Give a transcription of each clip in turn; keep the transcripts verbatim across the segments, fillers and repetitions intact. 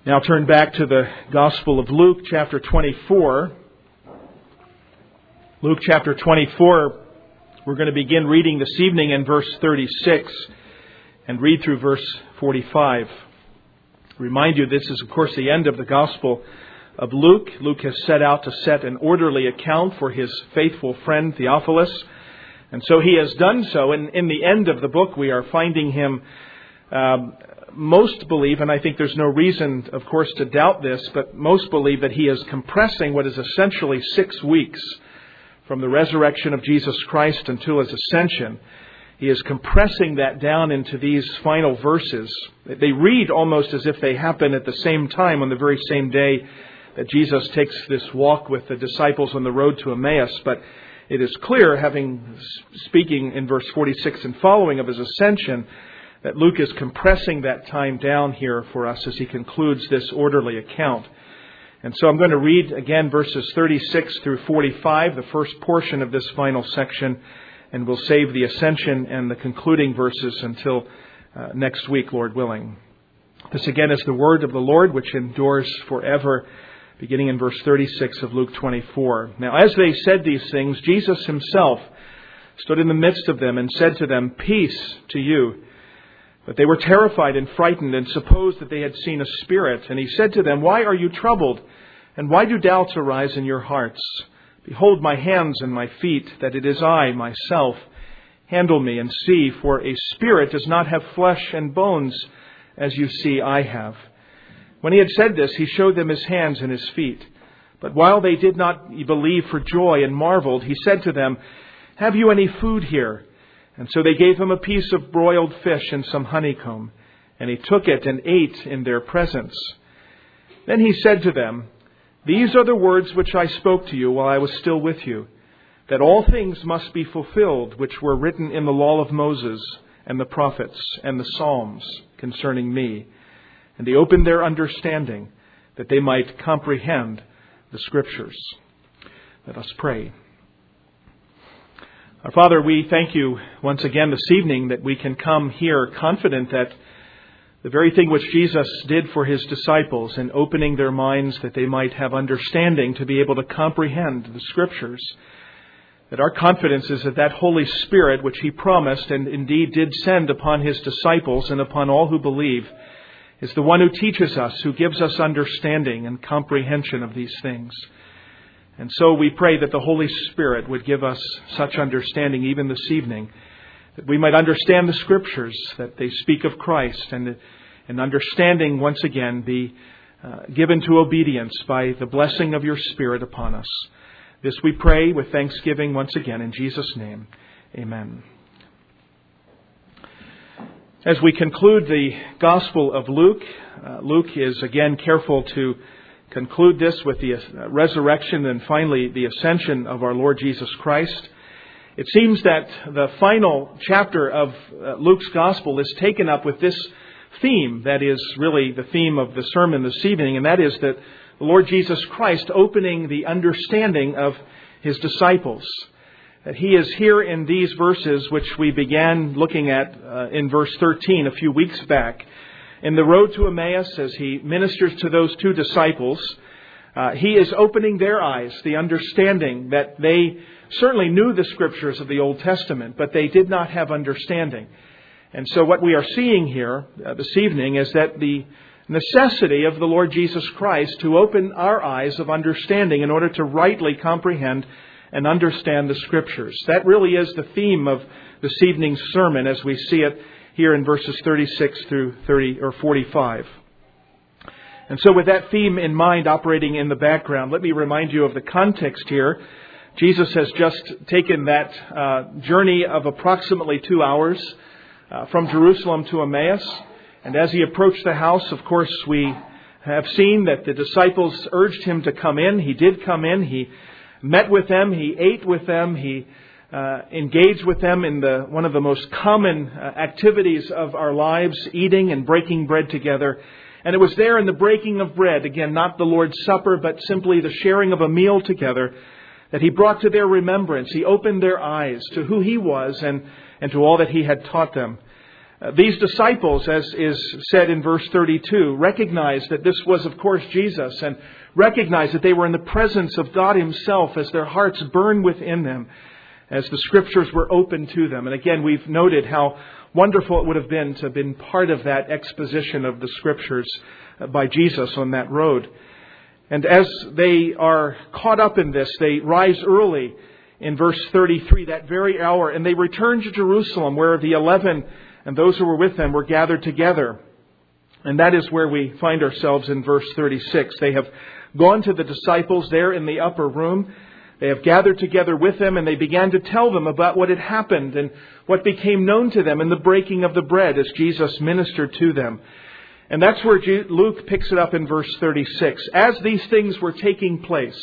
Now turn back to the Gospel of Luke, chapter twenty-four. Luke chapter twenty-four, we're going to begin reading this evening in verse thirty-six and read through verse forty-five. Remind you, this is of course the end of the Gospel of Luke. Luke has set out to set an orderly account for his faithful friend Theophilus. And so he has done so. And in the end of the book, we are finding him, um, most believe, and I think there's no reason, of course, to doubt this, but most believe that he is compressing what is essentially six weeks from the resurrection of Jesus Christ until his ascension. He is compressing that down into these final verses. They read almost as if they happen at the same time, on the very same day that Jesus takes this walk with the disciples on the road to Emmaus. But it is clear, having speaking in verse forty-six and following of his ascension, that Luke is compressing that time down here for us as he concludes this orderly account. And so I'm going to read again verses thirty-six through forty-five, the first portion of this final section, and we'll save the ascension and the concluding verses until uh, next week, Lord willing. This again is the word of the Lord, which endures forever, beginning in verse thirty-six of Luke twenty-four. Now, as they said these things, Jesus himself stood in the midst of them and said to them, "Peace to you." But they were terrified and frightened and supposed that they had seen a spirit. And he said to them, "Why are you troubled? And why do doubts arise in your hearts? Behold my hands and my feet, that it is I myself. Handle me and see, for a spirit does not have flesh and bones, as you see I have." When he had said this, he showed them his hands and his feet. But while they did not believe for joy and marveled, he said to them, "Have you any food here?" And so they gave him a piece of broiled fish and some honeycomb, and he took it and ate in their presence. Then he said to them, "These are the words which I spoke to you while I was still with you, that all things must be fulfilled which were written in the law of Moses and the prophets and the Psalms concerning me." And he opened their understanding, that they might comprehend the Scriptures. Let us pray. Our Father, we thank you once again this evening that we can come here confident that the very thing which Jesus did for his disciples in opening their minds that they might have understanding to be able to comprehend the Scriptures, that our confidence is that that Holy Spirit which he promised and indeed did send upon his disciples and upon all who believe is the one who teaches us, who gives us understanding and comprehension of these things. And so we pray that the Holy Spirit would give us such understanding even this evening, that we might understand the Scriptures, that they speak of Christ, and, and understanding once again be uh, given to obedience by the blessing of your Spirit upon us. This we pray with thanksgiving once again in Jesus' name. Amen. As we conclude the Gospel of Luke, uh, Luke is again careful to conclude this with the resurrection and finally the ascension of our Lord Jesus Christ. It seems that the final chapter of Luke's Gospel is taken up with this theme that is really the theme of the sermon this evening, and that is that the Lord Jesus Christ opening the understanding of his disciples. That he is here in these verses which we began looking at uh, in verse thirteen a few weeks back. In the road to Emmaus, as he ministers to those two disciples, uh, he is opening their eyes, the understanding that they certainly knew the Scriptures of the Old Testament, but they did not have understanding. And so what we are seeing here uh, this evening is that the necessity of the Lord Jesus Christ to open our eyes of understanding in order to rightly comprehend and understand the Scriptures. That really is the theme of this evening's sermon as we see it here in verses thirty-six through thirty or forty-five. And so with that theme in mind operating in the background, let me remind you of the context here. Jesus has just taken that uh, journey of approximately two hours uh, from Jerusalem to Emmaus. And as he approached the house, of course, we have seen that the disciples urged him to come in. He did come in. He met with them. He ate with them. He Uh, engage with them in the one of the most common uh, activities of our lives, eating and breaking bread together. And it was there in the breaking of bread, again, not the Lord's Supper, but simply the sharing of a meal together, that he brought to their remembrance. He opened their eyes to who he was and, and to all that he had taught them. Uh, these disciples, as is said in verse thirty-two, recognized that this was, of course, Jesus, and recognized that they were in the presence of God Himself as their hearts burned within them, as the Scriptures were opened to them. And again, we've noted how wonderful it would have been to have been part of that exposition of the Scriptures by Jesus on that road. And as they are caught up in this, they rise early in verse thirty-three, that very hour, and they return to Jerusalem, where the eleven and those who were with them were gathered together. And that is where we find ourselves in verse thirty-six. They have gone to the disciples there in the upper room. They have gathered together with them, and they began to tell them about what had happened and what became known to them in the breaking of the bread as Jesus ministered to them. And that's where Luke picks it up in verse thirty-six. As these things were taking place,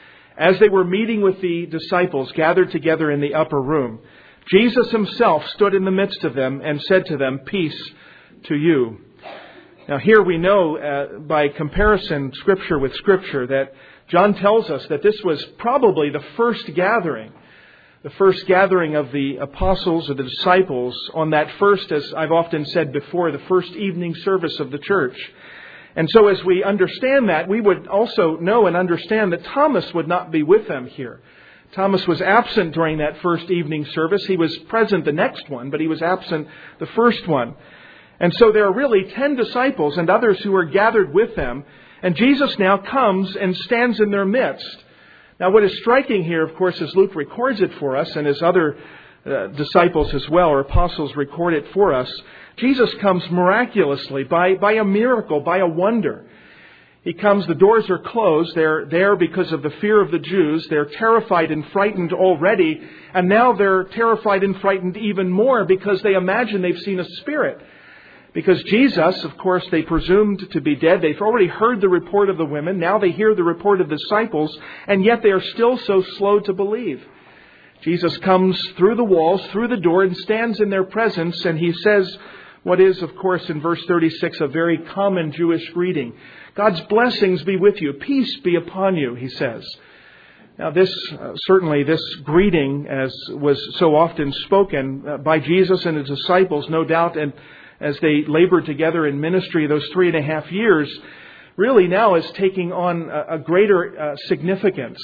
as they were meeting with the disciples gathered together in the upper room, Jesus Himself stood in the midst of them and said to them, "Peace to you." Now here we know uh, by comparison, Scripture with Scripture, that John tells us that this was probably the first gathering, the first gathering of the apostles or the disciples on that first, as I've often said before, the first evening service of the church. And so as we understand that, we would also know and understand that Thomas would not be with them here. Thomas was absent during that first evening service. He was present the next one, but he was absent the first one. And so there are really ten disciples and others who are gathered with them. And Jesus now comes and stands in their midst. Now what is striking here, of course, as Luke records it for us, and as other uh, disciples as well, or apostles record it for us, Jesus comes miraculously, by, by a miracle, by a wonder. He comes, the doors are closed, they're there because of the fear of the Jews, they're terrified and frightened already, and now they're terrified and frightened even more because they imagine they've seen a spirit. Because Jesus, of course, they presumed to be dead. They've already heard the report of the women. Now they hear the report of the disciples, and yet they are still so slow to believe. Jesus comes through the walls, through the door, and stands in their presence, and He says what is, of course, in verse thirty-six, a very common Jewish greeting. God's blessings be with you. Peace be upon you, He says. Now this, uh, certainly this greeting, as was so often spoken uh, by Jesus and His disciples, no doubt, and as they labored together in ministry those three and a half years, really now is taking on a, a greater uh, significance.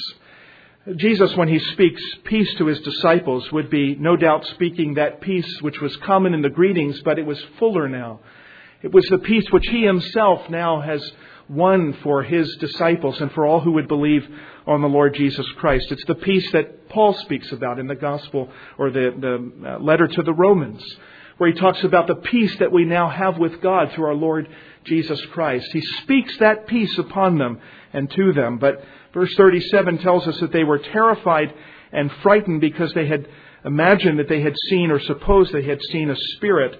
Jesus, when He speaks peace to His disciples, would be no doubt speaking that peace which was common in the greetings, but it was fuller now. It was the peace which He Himself now has won for His disciples and for all who would believe on the Lord Jesus Christ. It's the peace that Paul speaks about in the gospel, or the, the letter to the Romans, where he talks about the peace that we now have with God through our Lord Jesus Christ. He speaks that peace upon them and to them. But verse thirty-seven tells us that they were terrified and frightened because they had imagined that they had seen, or supposed they had seen, a spirit.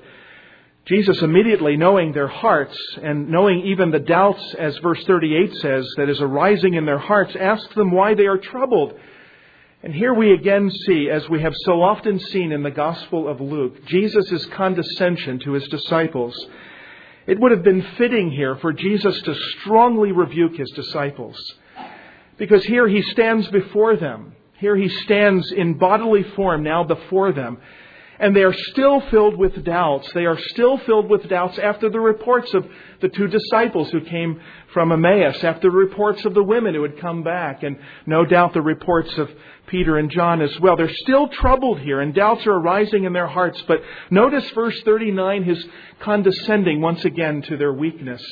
Jesus, immediately knowing their hearts and knowing even the doubts, as verse thirty-eight says, that is arising in their hearts, asks them why they are troubled. And here we again see, as we have so often seen in the Gospel of Luke, Jesus' condescension to His disciples. It would have been fitting here for Jesus to strongly rebuke His disciples, because here He stands before them. Here He stands in bodily form now before them. And they are still filled with doubts. They are still filled with doubts after the reports of the two disciples who came from Emmaus, after the reports of the women who had come back, and no doubt the reports of Peter and John as well. They're still troubled here, and doubts are arising in their hearts. But notice verse thirty-nine, His condescending once again to their weakness.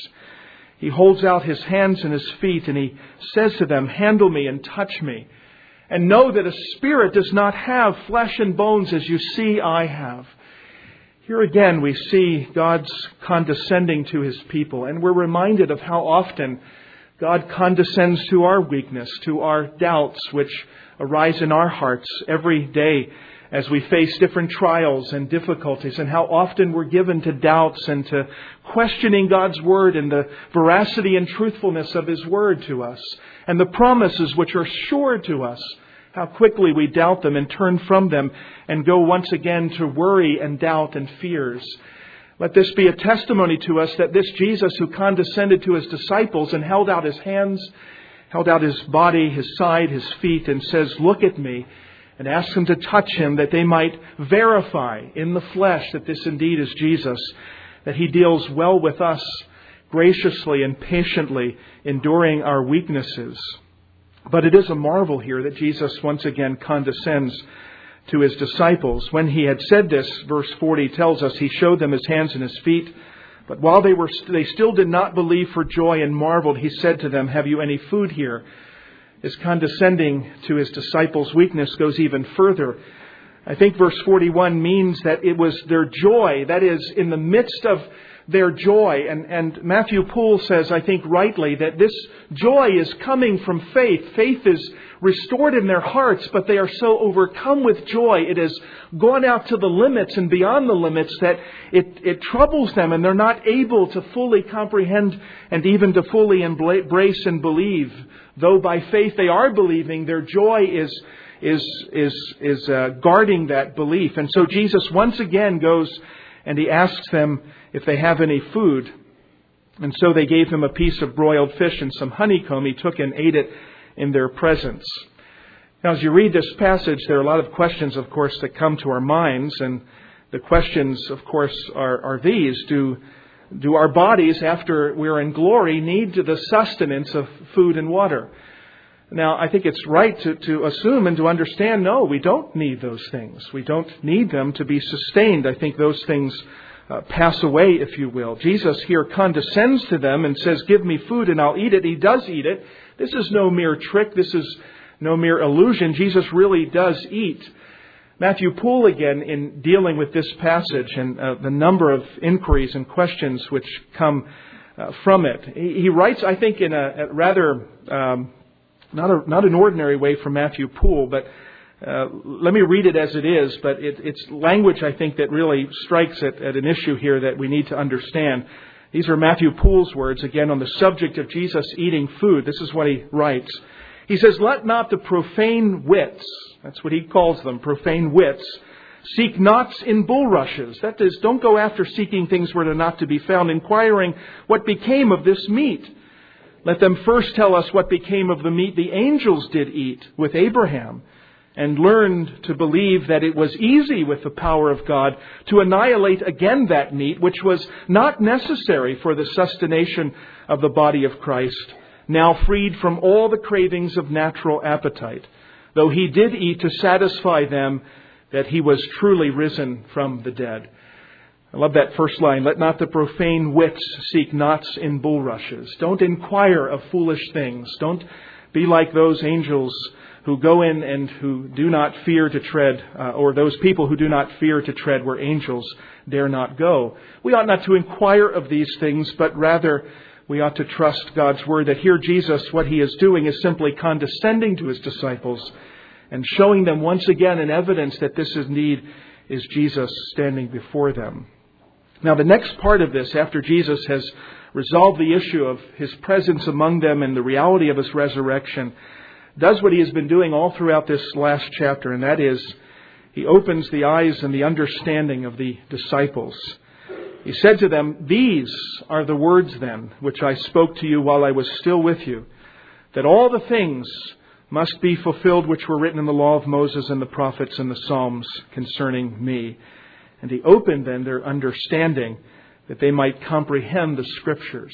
He holds out His hands and His feet, and He says to them, "Handle me and touch me. And know that a spirit does not have flesh and bones as you see I have." Here again we see God's condescending to His people. And we're reminded of how often God condescends to our weakness, to our doubts which arise in our hearts every day as we face different trials and difficulties, and how often we're given to doubts and to questioning God's Word and the veracity and truthfulness of His Word to us, and the promises which are sure to us. How quickly we doubt them and turn from them and go once again to worry and doubt and fears. Let this be a testimony to us that this Jesus who condescended to His disciples and held out His hands, held out His body, His side, His feet, and says, "Look at me," and ask them to touch Him, that they might verify in the flesh that this indeed is Jesus, that He deals well with us, graciously and patiently enduring our weaknesses. But it is a marvel here that Jesus once again condescends to His disciples. When He had said this, verse forty tells us, He showed them His hands and His feet. But while they were, they still did not believe for joy and marveled, He said to them, have you any food here? His condescending to His disciples' weakness goes even further. I think verse forty-one means that it was their joy, that is, in the midst of their joy. And, and Matthew Poole says, I think rightly, that this joy is coming from faith. Faith is restored in their hearts, but they are so overcome with joy. It has gone out to the limits and beyond the limits that it, it troubles them, and they're not able to fully comprehend and even to fully embrace and believe. Though by faith they are believing, their joy is is is is uh, guarding that belief. And so Jesus once again goes and He asks them if they have any food. And so they gave Him a piece of broiled fish and some honeycomb. He took and ate it in their presence. Now, as you read this passage, there are a lot of questions, of course, that come to our minds. And the questions, of course, are, are these. Do, do our bodies, after we're in glory, need the sustenance of food and water? Now, I think it's right to, to assume and to understand, no, we don't need those things. We don't need them to be sustained. I think those things uh, pass away, if you will. Jesus here condescends to them and says, give me food and I'll eat it. He does eat it. This is no mere trick. This is no mere illusion. Jesus really does eat. Matthew Poole, again, in dealing with this passage and uh, the number of inquiries and questions which come uh, from it, he, he writes, I think, in a, a rather... Um, Not a, not an ordinary way from Matthew Poole, but uh, let me read it as it is. But it, it's language, I think, that really strikes at, at an issue here that we need to understand. These are Matthew Poole's words, again, on the subject of Jesus eating food. This is what he writes. He says, let not the profane wits, that's what he calls them, profane wits, seek knots in bulrushes. That is, don't go after seeking things where they're not to be found, inquiring what became of this meat. Let them first tell us what became of the meat the angels did eat with Abraham, and learned to believe that it was easy with the power of God to annihilate again that meat, which was not necessary for the sustentation of the body of Christ, now freed from all the cravings of natural appetite, though He did eat to satisfy them that He was truly risen from the dead. I love that first line. Let not the profane wits seek knots in bulrushes. Don't inquire of foolish things. Don't be like those angels who go in and who do not fear to tread, uh, or those people who do not fear to tread where angels dare not go. We ought not to inquire of these things, but rather we ought to trust God's Word, that here Jesus, what He is doing is simply condescending to His disciples and showing them once again an evidence that this indeed is Jesus standing before them. Now, the next part of this, after Jesus has resolved the issue of His presence among them and the reality of His resurrection, does what He has been doing all throughout this last chapter, and that is, He opens the eyes and the understanding of the disciples. He said to them, these are the words then, which I spoke to you while I was still with you, that all the things must be fulfilled which were written in the law of Moses and the prophets and the Psalms concerning me. And He opened then their understanding that they might comprehend the Scriptures.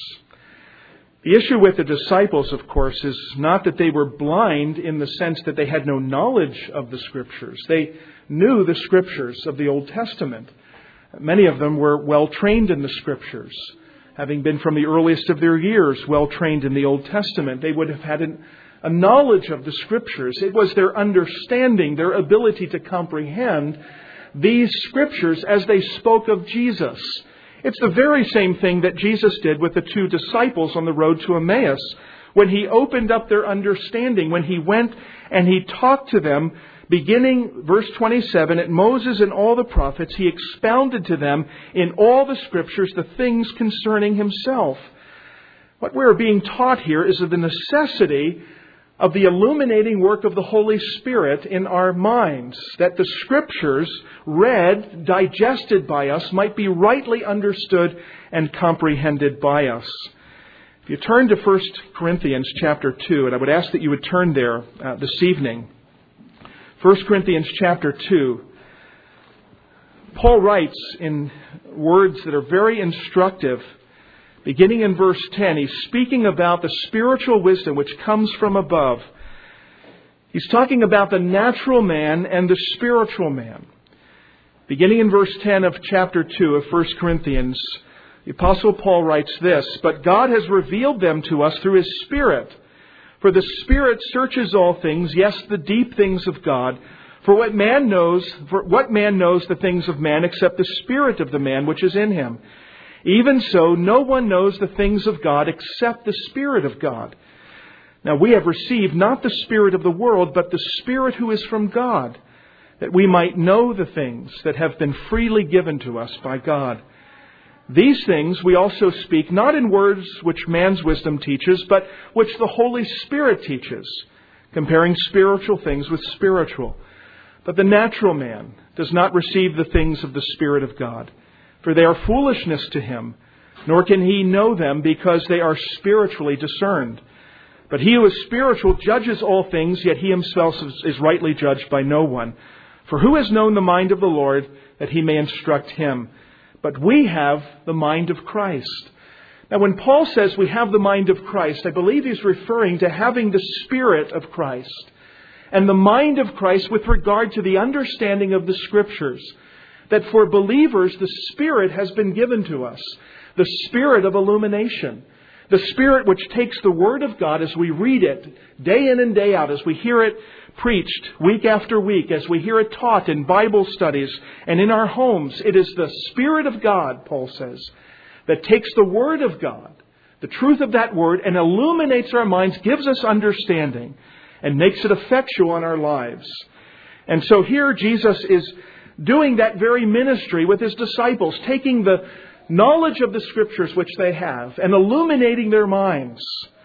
The issue with the disciples, of course, is not that they were blind in the sense that they had no knowledge of the Scriptures. They knew the Scriptures of the Old Testament. Many of them were well trained in the Scriptures. Having been from the earliest of their years well trained in the Old Testament, they would have had an, a knowledge of the Scriptures. It was their understanding, their ability to comprehend these Scriptures as they spoke of Jesus. It's the very same thing that Jesus did with the two disciples on the road to Emmaus, when He opened up their understanding, when He went and He talked to them, beginning verse twenty-seven, at Moses and all the prophets, He expounded to them in all the Scriptures the things concerning Himself. What we're being taught here is of the necessity of the illuminating work of the Holy Spirit in our minds, that the Scriptures, read, digested by us, might be rightly understood and comprehended by us. If you turn to First Corinthians chapter two, and I would ask that you would turn there uh, this evening. First Corinthians chapter two. Paul writes in words that are very instructive. Beginning in verse ten, he's speaking about the spiritual wisdom which comes from above. He's talking about the natural man and the spiritual man. Beginning in verse ten of chapter two of First Corinthians, the Apostle Paul writes this, "But God has revealed them to us through His Spirit. For the Spirit searches all things, yes, the deep things of God. For what man knows, for what man knows the things of man except the spirit of the man which is in him? Even so, no one knows the things of God except the Spirit of God. Now we have received not the spirit of the world, but the Spirit who is from God, that we might know the things that have been freely given to us by God. These things we also speak, not in words which man's wisdom teaches, but which the Holy Spirit teaches, comparing spiritual things with spiritual. But the natural man does not receive the things of the Spirit of God, for they are foolishness to him, nor can he know them because they are spiritually discerned. But he who is spiritual judges all things, yet he himself is rightly judged by no one. For who has known the mind of the Lord that he may instruct him? But we have the mind of Christ." Now, when Paul says we have the mind of Christ, I believe he's referring to having the Spirit of Christ and the mind of Christ with regard to the understanding of the Scriptures. That for believers, the Spirit has been given to us. The Spirit of illumination. The Spirit which takes the Word of God as we read it day in and day out, as we hear it preached week after week, as we hear it taught in Bible studies and in our homes. It is the Spirit of God, Paul says, that takes the Word of God, the truth of that Word, and illuminates our minds, gives us understanding, and makes it effectual in our lives. And so here Jesus is doing that very ministry with His disciples, taking the knowledge of the Scriptures which they have and illuminating their minds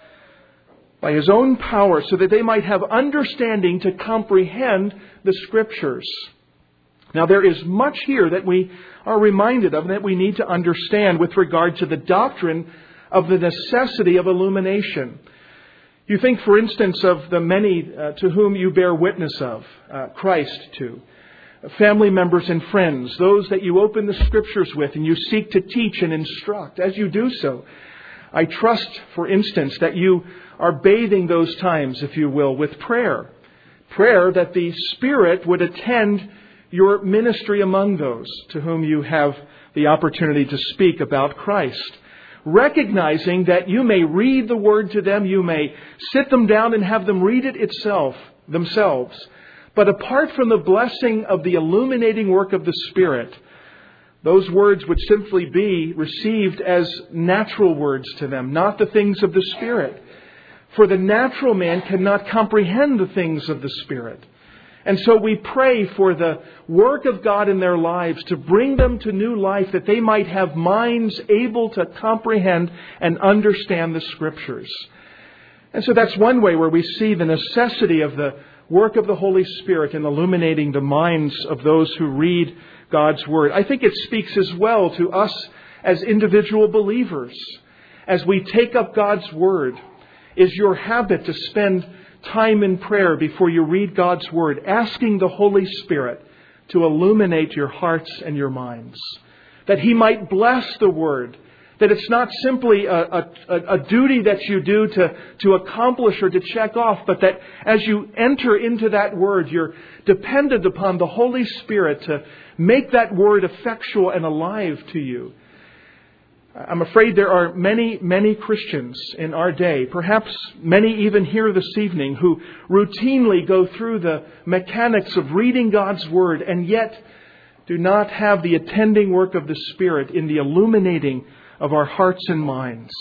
by His own power so that they might have understanding to comprehend the Scriptures. Now there is much here that we are reminded of and that we need to understand with regard to the doctrine of the necessity of illumination. You think, for instance, of the many uh, to whom you bear witness of, uh, Christ to. Family members and friends, those that you open the Scriptures with and you seek to teach and instruct. As you do so, I trust, for instance, that you are bathing those times, if you will, with prayer. Prayer that the Spirit would attend your ministry among those to whom you have the opportunity to speak about Christ. Recognizing that you may read the Word to them, you may sit them down and have them read it itself, themselves. But apart from the blessing of the illuminating work of the Spirit, those words would simply be received as natural words to them, not the things of the Spirit. For the natural man cannot comprehend the things of the Spirit. And so we pray for the work of God in their lives to bring them to new life, that they might have minds able to comprehend and understand the Scriptures. And so that's one way where we see the necessity of the work of the Holy Spirit in illuminating the minds of those who read God's Word. I think it speaks as well to us as individual believers. As we take up God's Word, is your habit to spend time in prayer before you read God's Word, asking the Holy Spirit to illuminate your hearts and your minds, that He might bless the Word, that it's not simply a, a, a duty that you do to, to accomplish or to check off, but that as you enter into that Word, you're dependent upon the Holy Spirit to make that Word effectual and alive to you. I'm afraid there are many, many Christians in our day, perhaps many even here this evening, who routinely go through the mechanics of reading God's Word and yet do not have the attending work of the Spirit in the illuminating of our hearts and minds.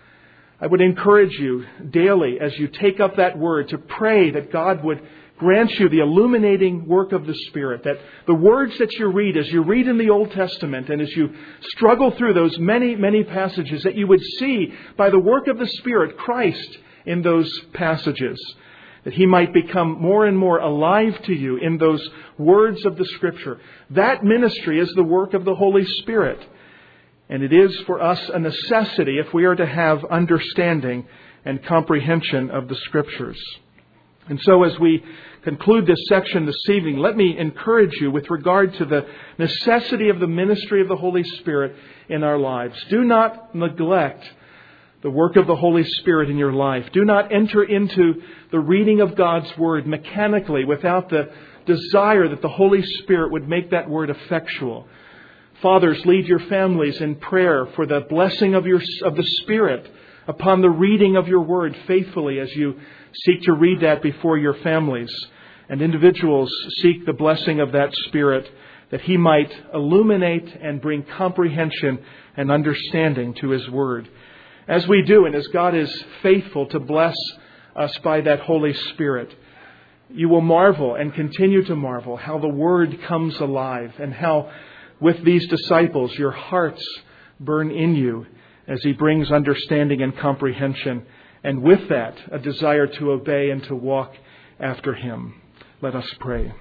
I would encourage you daily as you take up that Word to pray that God would grant you the illuminating work of the Spirit, that the words that you read as you read in the Old Testament and as you struggle through those many, many passages, that you would see by the work of the Spirit Christ in those passages, that He might become more and more alive to you in those words of the Scripture. That ministry is the work of the Holy Spirit. And it is for us a necessity if we are to have understanding and comprehension of the Scriptures. And so as we conclude this section this evening, let me encourage you with regard to the necessity of the ministry of the Holy Spirit in our lives. Do not neglect the work of the Holy Spirit in your life. Do not enter into the reading of God's Word mechanically without the desire that the Holy Spirit would make that Word effectual. Fathers, lead your families in prayer for the blessing of your of the Spirit upon the reading of your Word faithfully as you seek to read that before your families. And individuals, seek the blessing of that Spirit that He might illuminate and bring comprehension and understanding to His Word. As we do, and as God is faithful to bless us by that Holy Spirit, you will marvel and continue to marvel how the Word comes alive and how with these disciples your hearts burn in you as He brings understanding and comprehension, and with that a desire to obey and to walk after Him. Let us pray.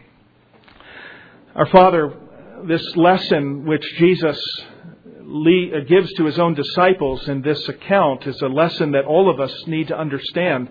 Our Father, this lesson which Jesus gives to His own disciples in this account is a lesson that all of us need to understand.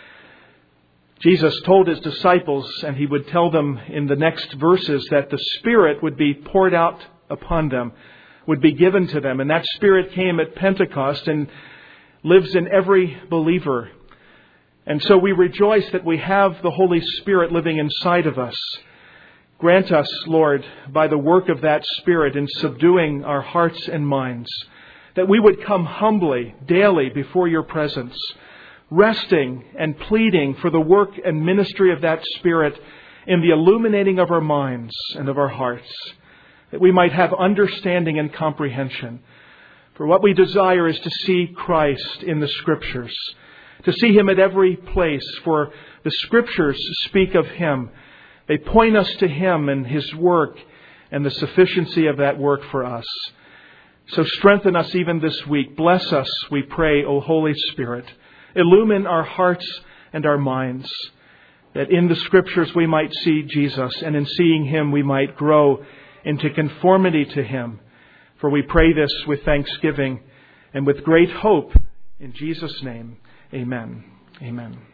Jesus told His disciples, and He would tell them in the next verses, that the Spirit would be poured out upon them, would be given to them. And that Spirit came at Pentecost and lives in every believer. And so we rejoice that we have the Holy Spirit living inside of us. Grant us, Lord, by the work of that Spirit in subduing our hearts and minds, that we would come humbly, daily before your presence, resting and pleading for the work and ministry of that Spirit in the illuminating of our minds and of our hearts, that we might have understanding and comprehension. For what we desire is to see Christ in the Scriptures, to see Him at every place, for the Scriptures speak of Him. They point us to Him and His work and the sufficiency of that work for us. So strengthen us even this week. Bless us, we pray, O Holy Spirit. Illumine our hearts and our minds, that in the Scriptures we might see Jesus, and in seeing Him we might grow into conformity to Him. For we pray this with thanksgiving and with great hope. In Jesus' name, amen. Amen.